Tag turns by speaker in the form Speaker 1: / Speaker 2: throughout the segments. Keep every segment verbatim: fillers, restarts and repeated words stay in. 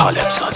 Speaker 1: طالب زاده.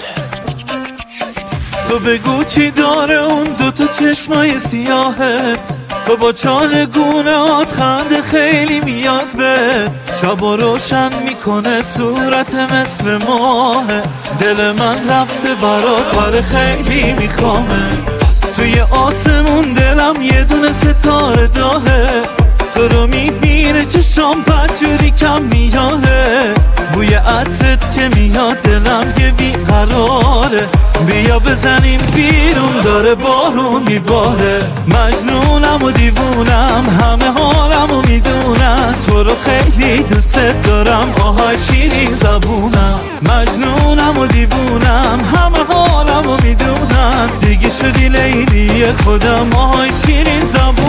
Speaker 2: تو بگو چی داره اون دو تا چشمای سیاهت، تو با چالگونات خنده خیلی میاد به شب و روشن میکنه صورت مثل ماه. دل من رفته برات باره خیلی میخوامه، توی آسمون دلم یه دونه ستاره داهه. تو رو میبینه چشام بدجوری کم میاده، بوی عطرت که میاد دلم یه بیقراره. بیا بزنیم بیرون داره بارون میباره. مجنونم و دیوونم همه حالم و میدونم، تو رو خیلی دوست دارم آهای شیرین زبونم. مجنونم و دیوونم همه حالم و میدونم، دیگه شدی لیلی خودم آهای شیرین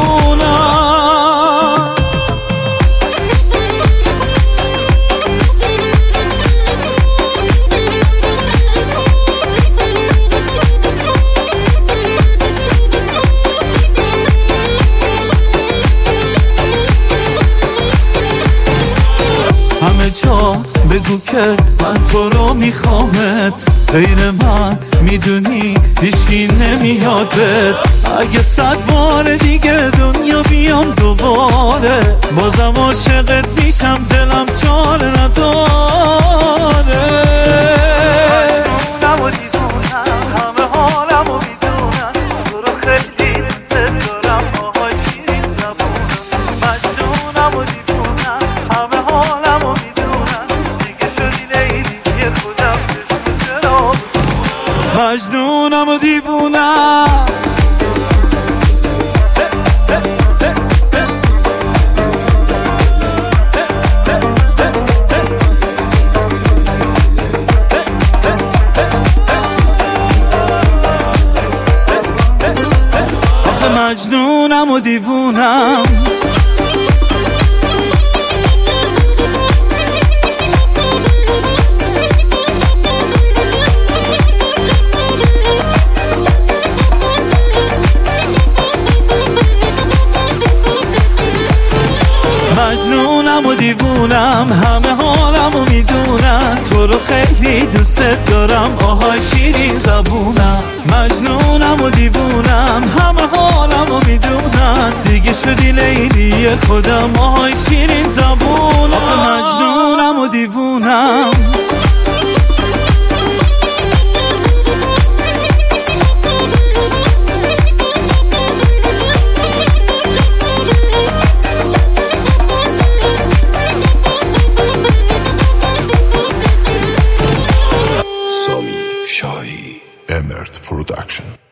Speaker 2: زبونم. همه جا بگو که من تو رو میخوامت، غیر من میدونی هیچکی نمیادت. اگه صد بار دیگه دنیا بیام دوباره، بازم عاشقت میشم دلم چاره نداره. مجنونم و دیوونم آخه مجنونم و دیوونم. مجنونم و دیوونم همه حالم و میدونم، تو رو خیلی دوست دارم آهای شیرین زبونم. مجنونم و دیوونم همه حالم و میدونم، دیگه شدی لیلی خودم آهای شیرین زبونم. مجنونم و دیوونم.
Speaker 1: Emirth Production.